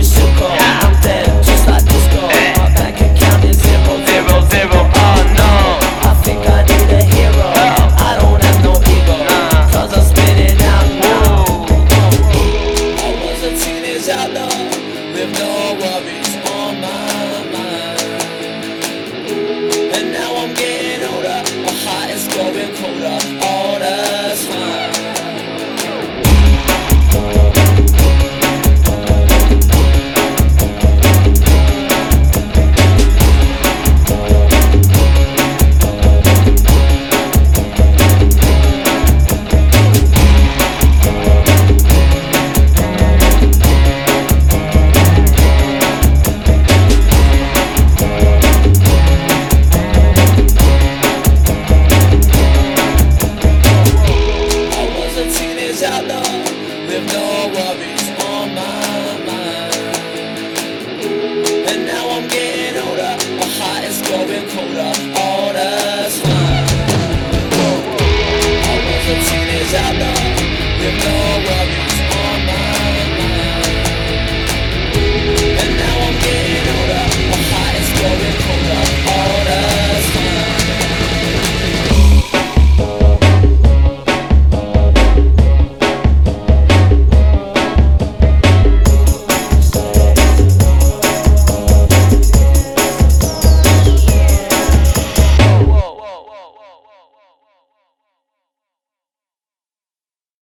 a strip club. I'm dead, just like disco. My bank account is 0, 0, 0. Oh no, I think I need a hero. I don't have no ego, cause I'm spinning out now. I was a teenage outlaw with no worries on my mind, and now I'm getting older. My heart is growing colder all the time. Outlaw with no worries on my mind, and now I'm getting older. My heart is growing colder all the time. I was a teenage outlaw